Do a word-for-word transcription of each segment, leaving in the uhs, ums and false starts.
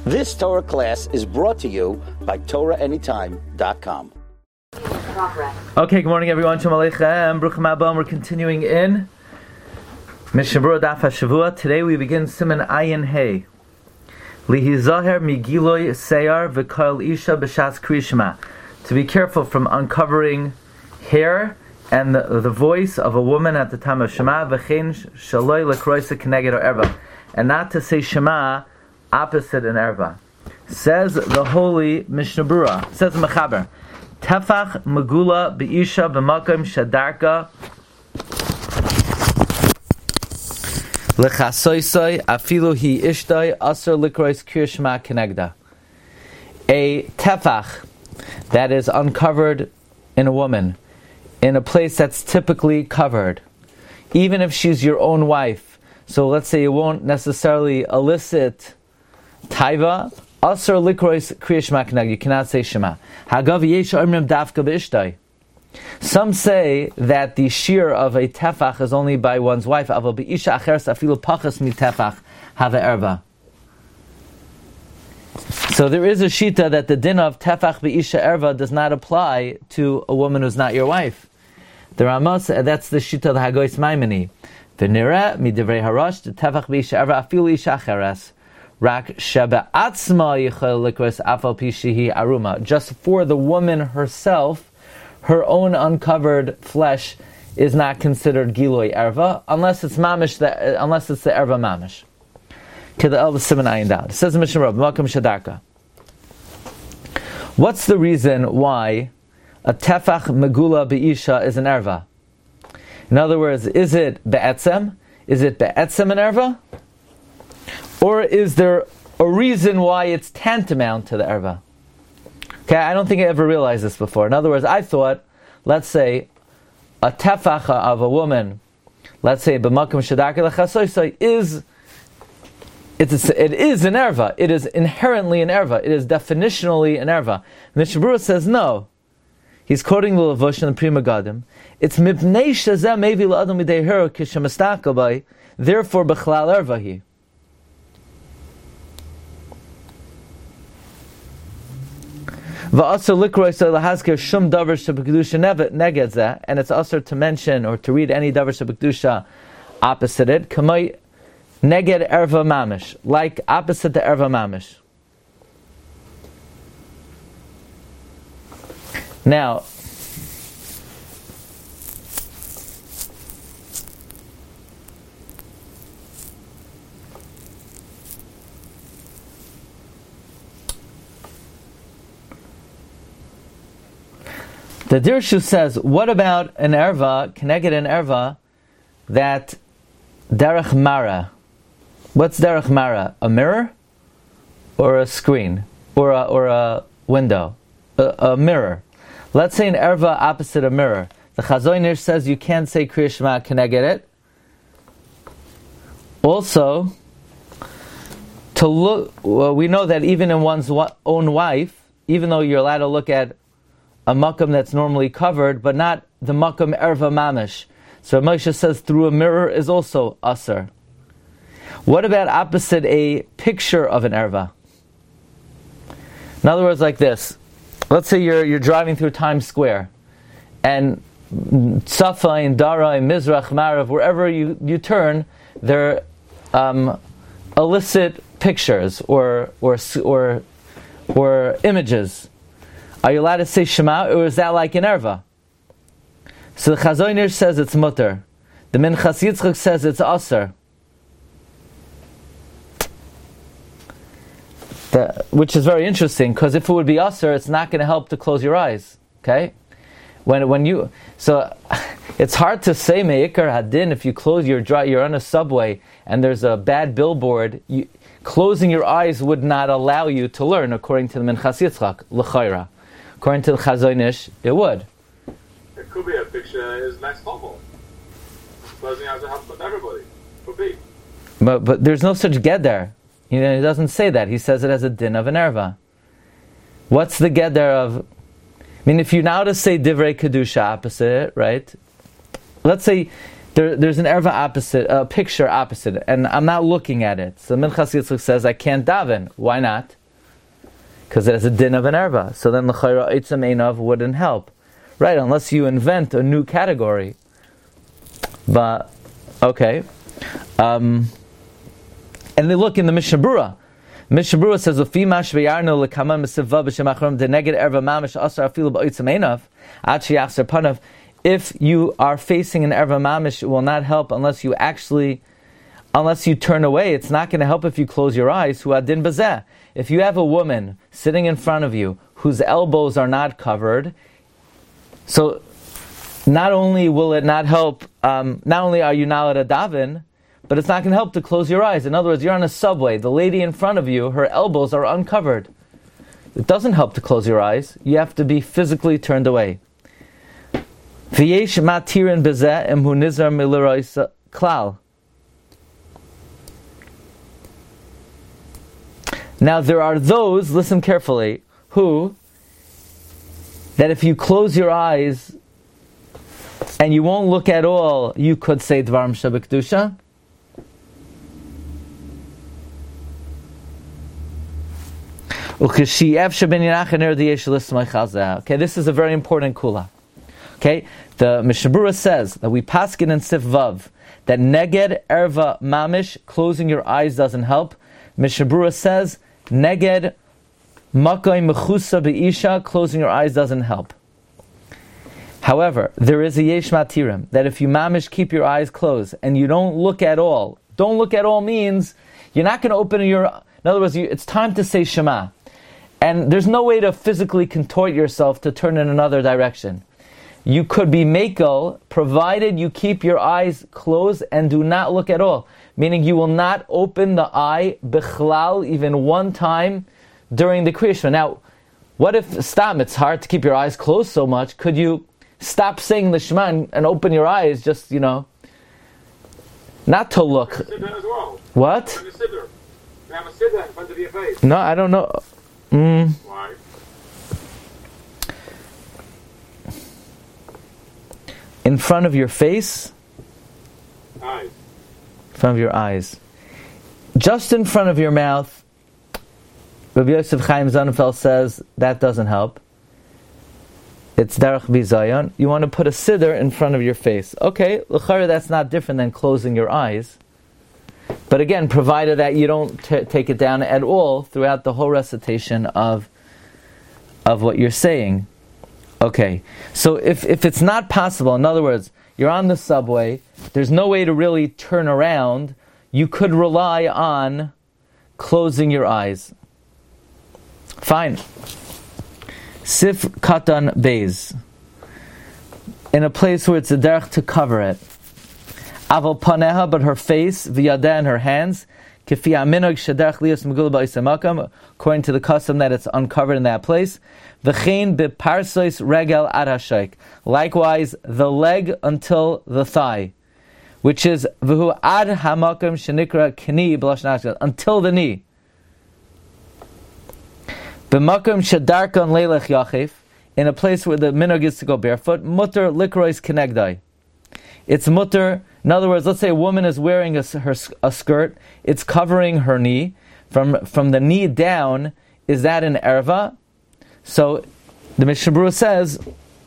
This Torah class is brought to you by Torah Anytime dot com. Okay, good morning everyone. Shalom Aleichem. Bruchim Abom. We're continuing in Mishnah Berurah Daf HaShavua. Today we begin Siman Ayin Hey. Lihizaher migiloi seyar v'kol isha b'shas kriyishma. To be careful from uncovering hair and the, the voice of a woman at the time of Shema, v'chein shaloi lekroisa keneged or erva, and not to say Shema opposite an erva. Says the holy Mishnah Berurah, says the Mechaber, Tefach megula b'isha b'makom shadarka lechasoisoi afilu hi ishtoi aser likrois kirishma kenegda. A tefach that is uncovered in a woman, in a place that's typically covered, even if she's your own wife. So let's say it won't necessarily elicit taiva. Aser likrois kriyishma kenegda. You cannot say Shema. Hagav yesh omrim dafka b'ishtoi. Some say that the shear of a tefach is only by one's wife. Aval b'isha acheres afilu pachas mi tefach have erva. So there is a shita that the din of tefach b'isha erva does not apply to a woman who's not your wife. The Ramos, that's the shita of the Hagois Maimoni. V'nira midivrei harash the tefach b'isha erva afilu isha acheres rak sheba atzma yichel likros afal pi shehi aruma. Just for the woman herself, her own uncovered flesh is not considered giloi erva unless it's mamish, the, unless it's the erva mamish. Keda el v'siman ayin dal. Says the Mishnah Berurah, Makom shadarka. What's the reason why a tefach megula be'isha is an erva? In other words, is it be'etzem? Is it be'etzem an erva? Or is there a reason why it's tantamount to the erva? Okay, I don't think I ever realized this before. In other words, I thought, let's say, a tefacha of a woman, let's say, b'makom shadarka lechasoisai, is it's a, it is an erva. It is inherently an erva. It is definitionally an erva. Mishnah Berurah says no. He's quoting the Levush in the Pri Megadim. It's mipnei shezeh mevi la'adam midei hero kishemastakal by. Therefore, b'chlal erva hi. And it's usher to mention or to read any davar shebekdusha opposite it, kamay neged erva mamish, like opposite the erva mamish. Now, the Dirshu says, what about an erva, keneged an erva, that derech mara? What's derech mara? A mirror? Or a screen? Or a, or a window? A, a mirror. Let's say an erva opposite a mirror. The Chazon Ish says you can't say Kriya Shema keneged it. Also, to look, well, we know that even in one's own wife, even though you're allowed to look at a makam that's normally covered, but not the makam erva mamish. So Moshe says through a mirror is also asr. What about opposite a picture of an erva? In other words, like this. Let's say you're you're driving through Times Square, and Safa and Dara and Mizrach, Marav, wherever you, you turn, there are um, illicit pictures or or or or images. Are you allowed to say Shema, or is that like an erva? So the Chazon Ish says it's mutter. The Minchas Yitzchak says it's aser. The, which is very interesting, because if it would be aser, it's not going to help to close your eyes. Okay, when when you so it's hard to say meikar hadin if you close your dry, you're on a subway and there's a bad billboard. You, closing your eyes would not allow you to learn, according to the Minchas Yitzchak l'chayra. According to the Chazon Ish, it would. It could be a picture is next level. Closing eyes will help with everybody. Could be. But but there's no such get there. You know, he doesn't say that. He says it as a din of an erva. What's the get there of? I mean, if you now to say divrei kedusha opposite, right? Let's say there, there's an erva opposite, a picture opposite, and I'm not looking at it. So Minchas Yitzchak says, I can't daven. Why not? Because it has a din of an erva. So then l'chayra eitzam einav wouldn't help. Right, unless you invent a new category. But, okay. Um, and they look in the Mishnah Berurah. Mishnah Berurah says, "Ufi mash v'yarnu lekaman mesivva b'shem achram deneged erva mamish asar afilu ba'otzam einav ad sheyachzer panav." If you are facing an erva mamish, it will not help unless you actually, unless you turn away. It's not going to help if you close your eyes. Hu adin bazeh. If you have a woman sitting in front of you whose elbows are not covered, so not only will it not help, um, not only are you not allowed to daven, but it's not going to help to close your eyes. In other words, you're on a subway. The lady in front of you, her elbows are uncovered. It doesn't help to close your eyes. You have to be physically turned away. V'yesh matirin bezeh emhu nizar milirois klal. Now there are those, listen carefully, who, that if you close your eyes and you won't look at all, you could say Dvarim Shabbat Okay, this is a very important kula. Okay, the Mishnah Berurah says that we paskin in Sif Vav that neged erva mamish, closing your eyes doesn't help. Mishnah Berurah says neged makai mechusa be'isha, closing your eyes doesn't help. However, there is a yesh matirim that if you mamish keep your eyes closed and you don't look at all, don't look at all means you're not going to open your. In other words, you, it's time to say Shema. And there's no way to physically contort yourself to turn in another direction. You could be mekel, provided you keep your eyes closed and do not look at all. Meaning you will not open the eye, bichlal, even one time during the Kriya Shema. Now, what if, stam, it's hard to keep your eyes closed so much, could you stop saying the Shema and, and open your eyes, just, you know, not to look. As well. What? You have a siddur in front of your face. No, I don't know. Mm. Why? In front of your face? Eyes. In front of your eyes. Just in front of your mouth, Rabbi Yosef Chaim Sonnenfeld says that doesn't help. It's derech bizayon. You want to put a siddur in front of your face. Okay, l'chara, that's not different than closing your eyes. But again, provided that you don't t- take it down at all throughout the whole recitation of of what you're saying. Okay, so if, if it's not possible, in other words, you're on the subway, there's no way to really turn around, you could rely on closing your eyes. Fine. Sif katan beis. In a place where it's a derech to cover it. Aval paneha, but her face, v'yadeh, and her hands, kifi aminog shederech lios megula ba'isam, according to the custom that it's uncovered in that place. V'chein beparsois regel ad hashayk. Likewise, the leg until the thigh, which is v'hu ad hamakam shenikra kni b'lashon Ashkenaz, until the knee. B'makam shedarkan leilech yachif, in a place where the minog is to go barefoot, mutter likrois kenegdai. It's mutter. In other words, let's say a woman is wearing a, her, a skirt, it's covering her knee. From from the knee down, is that an erva? So, the Mishnah Berurah says,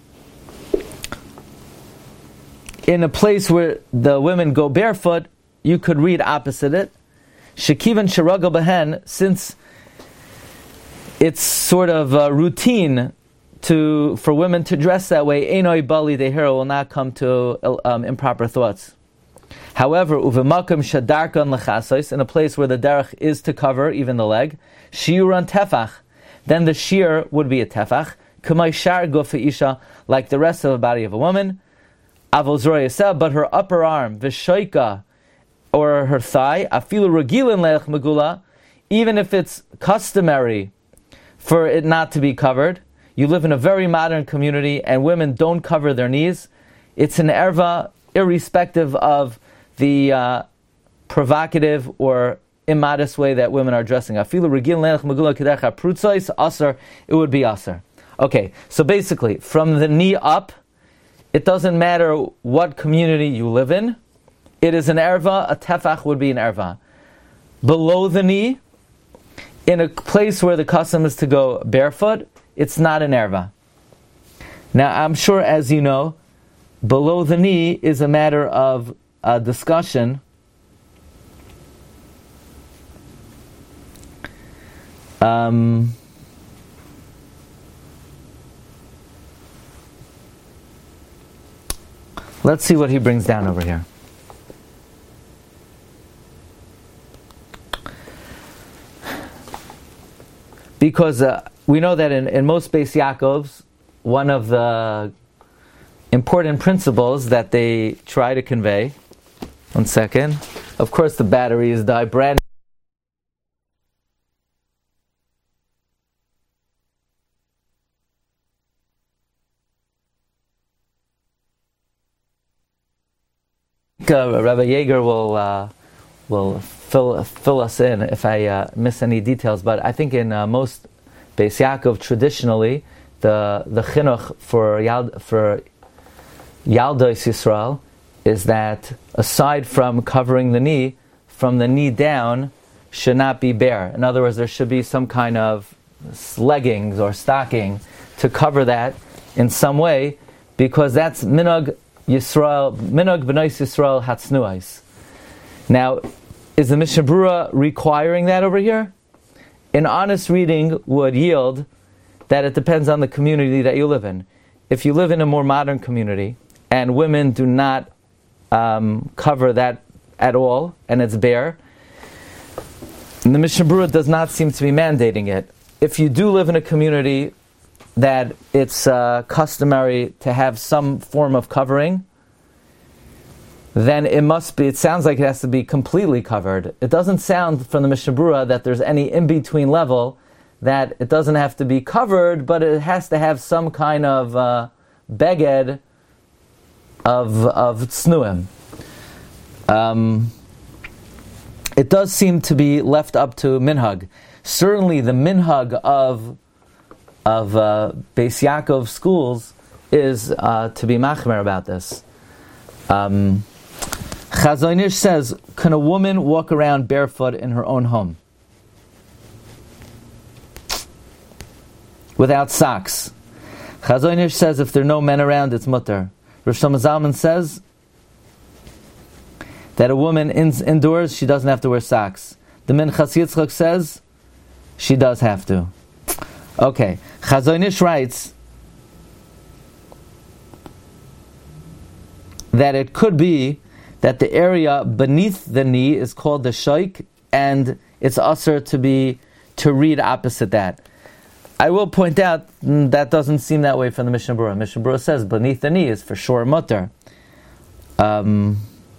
in a place where the women go barefoot, you could read opposite it. Shekivan sheragal behen, since it's sort of a routine to for women to dress that way, Einoi Bali Dehira will not come to um, improper thoughts. However, uvemakam shadarkan lechasos, in a place where the derech is to cover even the leg, shiuran tefach, then the shear would be a tefach, k'may shar gufa isha, like the rest of the body of a woman, avol zroyaseh, but her upper arm, v'shoika, or her thigh, afilu regilin leich megula, even if it's customary for it not to be covered. You live in a very modern community and women don't cover their knees. It's an erva, irrespective of the uh, provocative or immodest way that women are dressing. It would be aser. Okay, so basically, from the knee up, it doesn't matter what community you live in. It is an erva. A tefach would be an erva. Below the knee, in a place where the custom is to go barefoot, it's not an erva. Now, I'm sure, as you know, below the knee is a matter of uh, discussion. Um, let's see what he brings down over here. Because uh, we know that in, in most Beis Yaakovs, one of the important principles that they try to convey, one second, of course the battery is died brand Uh, Rabbi Yeager will uh, will fill fill us in if I uh, miss any details. But I think in uh, most Beis Yaakov traditionally, the the chinuch for Yald, for Yaldos Yisrael is that aside from covering the knee, from the knee down should not be bare. In other words, there should be some kind of leggings or stocking to cover that in some way, because that's minhag Yisrael, minhag b'nai Yisrael hatznuais. Now, is the Mishnah Berurah requiring that over here? An honest reading would yield that it depends on the community that you live in. If you live in a more modern community and women do not um, cover that at all and it's bare, the Mishnah Berurah does not seem to be mandating it. If you do live in a community that it's uh, customary to have some form of covering, then it must be, it sounds like it has to be completely covered. It doesn't sound from the Mishnah Berurah that there's any in-between level, that it doesn't have to be covered, but it has to have some kind of uh, beged of, of tznuim. Um, it does seem to be left up to minhag. Certainly the minhag of of uh, Beis Yaakov schools is uh, to be machmer about this. Um, Chazon Ish says, can a woman walk around barefoot in her own home without socks? Chazon Ish says, if there are no men around, it's mutter. Rav Shlomo Zalman says that a woman in, indoors, she doesn't have to wear socks. The Minchas Yitzchak says she does have to. Okay, Chazon Ish writes that it could be that the area beneath the knee is called the shoik, and it's usher to be to read opposite that. I will point out mm, that doesn't seem that way from the Mishnah Berurah. Mishnah Berurah says beneath the knee is for sure mutter. Um,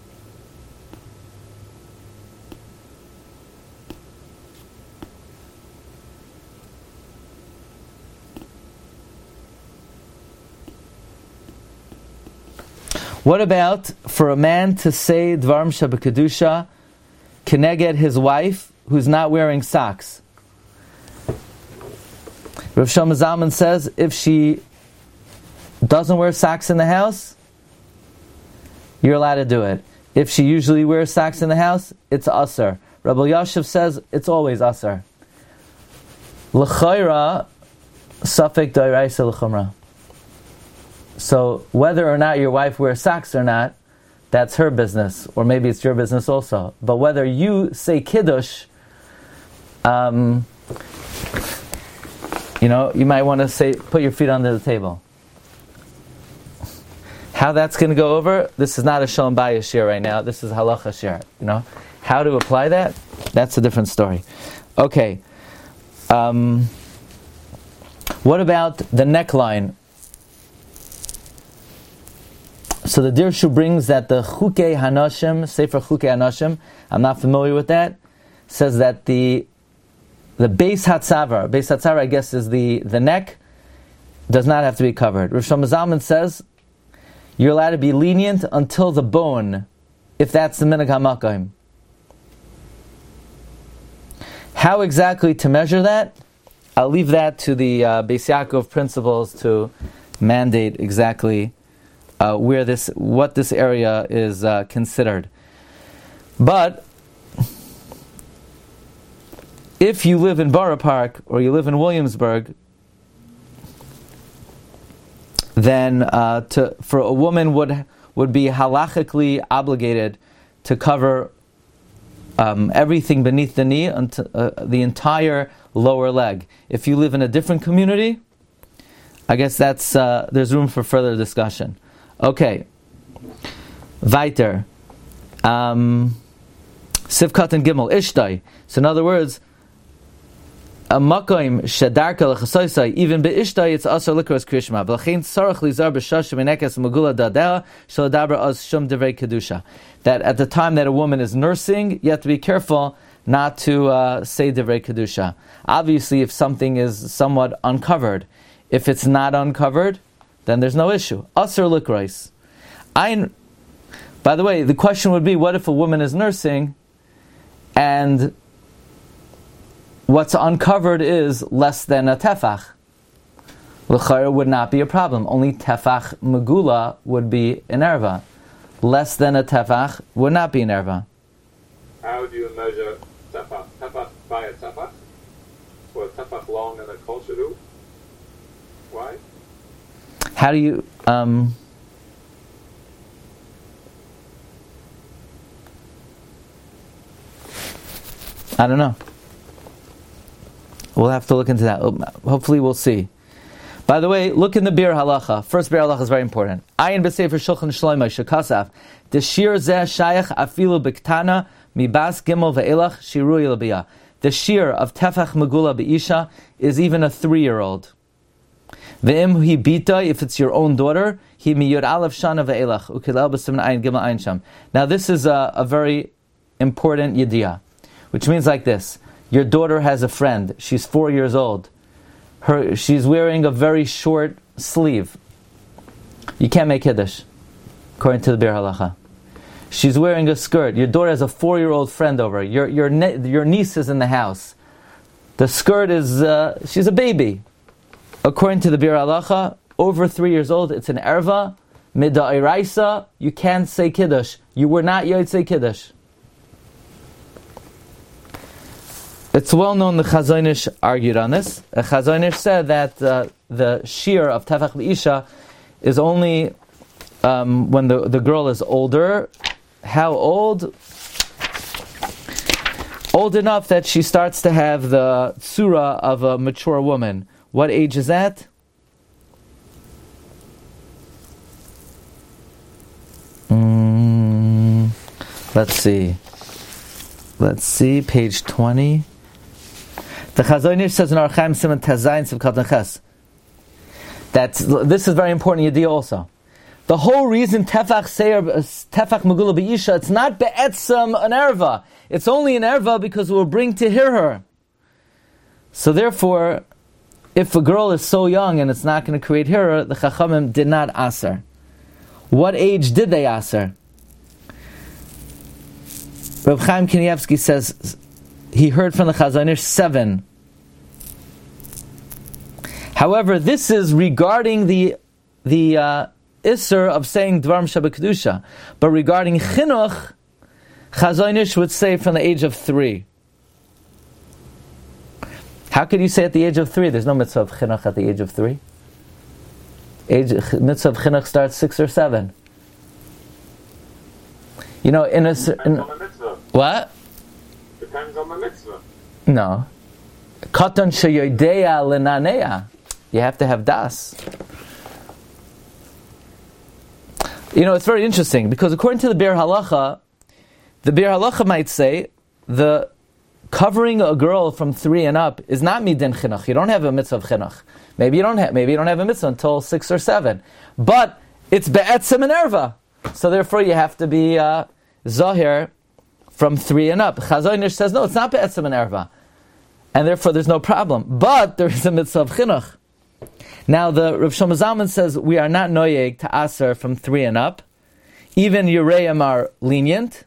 What about for a man to say Dvarim Shabbat Keneged his wife who's not wearing socks? Rav Shlomo Zalman says if she doesn't wear socks in the house, you're allowed to do it. If she usually wears socks in the house, it's asur. Rabbi Yashiv says it's always asur. L'chayra safek d'oraisa l'chumra. So whether or not your wife wears socks or not, that's her business, or maybe it's your business also. But whether you say kiddush, um, you know, you might want to say, put your feet under the table. How that's going to go over, this is not a Shalom Bayis shir right now, this is halacha shir. You know, how to apply that, that's a different story. Okay. Um, what about the neckline? So the Dirshu brings that the Chukei Hanashim, Sefer Chukei Hanashim, I'm not familiar with that, says that the the base hatzavar, base hatzavar I guess is the, the neck, does not have to be covered. Rav Shlomo Zalman says you're allowed to be lenient until the bone, if that's the minhag hamakom. How exactly to measure that? I'll leave that to the uh, Beis Yaakov principles to mandate exactly uh, where this, what this area is uh, considered. But if you live in Borough Park or you live in Williamsburg, then uh, to, for a woman would would be halachically obligated to cover um, everything beneath the knee, until, uh, the entire lower leg. If you live in a different community, I guess that's uh, there's room for further discussion. Okay, weiter. Um, Sivkat and Gimel Ishtai. So in other words, a makoim shedarka lechasoisai, even beishtai it's asar likros krishma. V'lachein tzarach lizar b'shash menekes magula dadea shaladaber az shum devrei kedusha. That at the time that a woman is nursing, you have to be careful not to uh, say devrei kedusha. Obviously, if something is somewhat uncovered, if it's not uncovered, then there's no issue. Asar likros. I. By the way, the question would be: what if a woman is nursing, and what's uncovered is less than a tefach? L'chayr would not be a problem. Only tefach megula would be an erva. Less than a tefach would not be an erva. How do you measure tefach? Tefach by a tefach? Or a tefach long and a kol shadu? Why? How do you... Um, I don't know. We'll have to look into that. Hopefully we'll see. By the way, look in the Bir Halacha. First Bir Halacha is very important. Ayin b'sefer Shulchan Shlomo shekasaf deshir zeh shayach afilu b'ktana mibas gimel ve'elach shirui l'biyah. The shir of tefach megula be'isha is even a three-year-old. Ve'im hi bita, if it's your own daughter, hi miyud alav shana ve'elach ukilel b'siman ayin gimel ayin sham. Now this is a, a very important yediyah, which means like this. Your daughter has a friend. She's four years old. Her, she's wearing a very short sleeve. You can't make Kiddush, according to the Bir Halacha. She's wearing a skirt. Your daughter has a four-year-old friend over. Your your ne- your niece is in the house. The skirt is, uh, she's a baby. According to the Bir Halacha, over three years old, it's an erva, mida'iraisa, you can't say Kiddush. You were not Yotzei Kiddush. It's well known the Chazon Ish argued on this. The Chazon Ish said that uh, the shear of Tefach B'Isha is only um, when the, the girl is older. How old? Old enough that she starts to have the tsura of a mature woman. What age is that? Mm, let's see. Let's see, page twenty. The Chazon Ish says in Archaim Siman Tazayin Sivkat Neches that this is very important yediyah also. The whole reason Tefach Seir Tefach Megula B'Isha, it's not be'etzem an erva. It's only an erva because we'll bring to hear her. So therefore, if a girl is so young and it's not going to create hirah, the Chachamim did not aser. What age did they aser? Reb Chaim Kanievsky says he heard from the Chazon Ish seven. However, this is regarding the the uh, isser of saying Dvarim Shabbat but regarding chinuch, Chazon Ish would say from the age of three. How could you say at the age of three? There's no mitzvah of chinuch at the age of three. Age mitzvah of chinuch starts six or seven. You know, in a in, what? Depends on the mitzvah. No. Katan sheyodeya lenanea. You have to have das. You know, it's very interesting because according to the Bir Halacha, the Bir Halacha might say the covering a girl from three and up is not midin chinuch. You don't have a mitzvah of chinuch. Maybe you don't have. Maybe you don't have a mitzvah until six or seven. But it's be'etzem and erva. So therefore, you have to be uh, zahir from three and up. Chazon Ish says no, it's not be'etzem and erva, and therefore there's no problem. But there is a mitzvah of chinuch. Now the Rav Shlomo Zalman says we are not noyeg to aser from three and up. Even Yereim are lenient.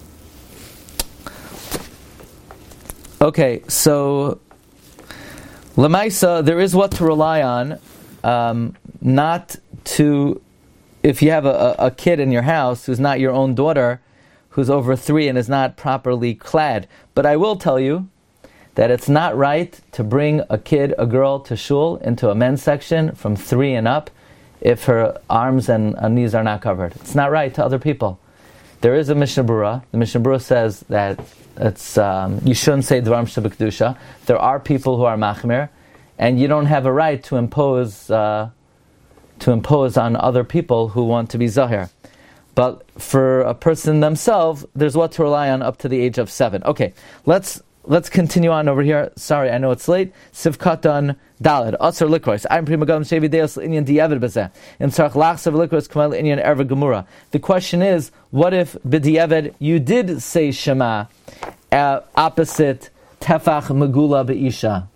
Okay, so Lamaisa, there is what to rely on, um, not to, if you have a, a kid in your house who's not your own daughter, who's over three and is not properly clad. But I will tell you that it's not right to bring a kid, a girl, to shul into a men's section from three and up if her arms and uh, knees are not covered. It's not right to other people. There is a Mishnah Berurah. The Mishnah Berurah says that it's um, you shouldn't say Dvarim Shebekdusha. There are people who are machmir, and you don't have a right to impose uh, to impose on other people who want to be zahir. But for a person themselves, there's what to rely on up to the age of seven. Okay, let's let's continue on over here. Sorry, I know it's late. Sivkatan Daled Asr Likros. I'm Primagam Shevi Deos Inyan Diavad Bazeh. And Sarach Lachsav Likros Kamal Inyan Erva Gemura. The question is, what if B'diavad you did say Shema uh, opposite Tefach Megula Be'isha?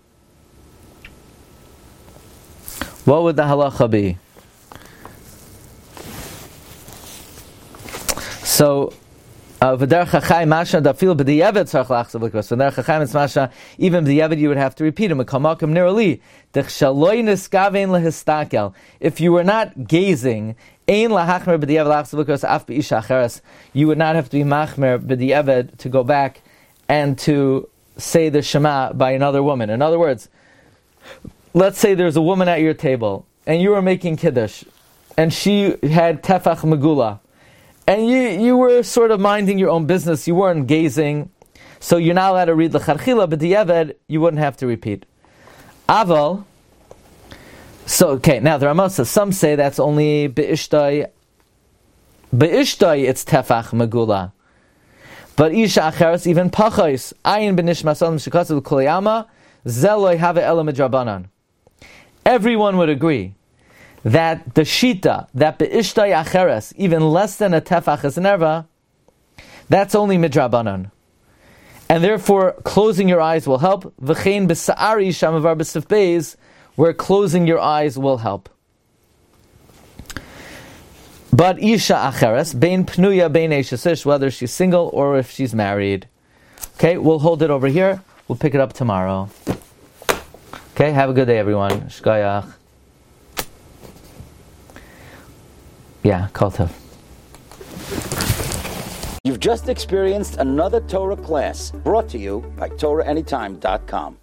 What would the halacha be? So, V'derech hachai masha dafil b'diavad tzarich lachsav likros. V'derech hachai it's masha even b'diavad you would have to repeat it. Mekamakim nirali dechshaloi niskavein lehistakel. If you were not gazing, ein lahachmer b'diavad lachsav likros af b'isha acheres. You would not have to be machmer b'diavad to go back and to say the Shema by another woman. In other words, let's say there's a woman at your table and you were making kiddush, and she had tefach megula. And you, you were sort of minding your own business. You weren't gazing. So you're not allowed to read l'charchila, but di'evad, you wouldn't have to repeat. Aval. So, okay, now the Ramah says, some say that's only be'ishtoi. Be'ishtoi, it's tefach megula. But isha acheres, even pachos, ayin b'nishmason shekasav l'koliyama, zeloi have ela midrabanan. Everyone would agree that the shita, that be'ishtay acheres, even less than a tefach esnerva, that's only midrabanan. And therefore, closing your eyes will help. V'chein b'sa'ari shamavar b'sif beis, where closing your eyes will help. But isha acheres, bein pnuya bein eishasish, whether she's single or if she's married. Okay, we'll hold it over here. We'll pick it up tomorrow. Okay, have a good day, everyone. Shkayach. Yeah, Kol Tov. You've just experienced another Torah class brought to you by Torah Anytime dot com.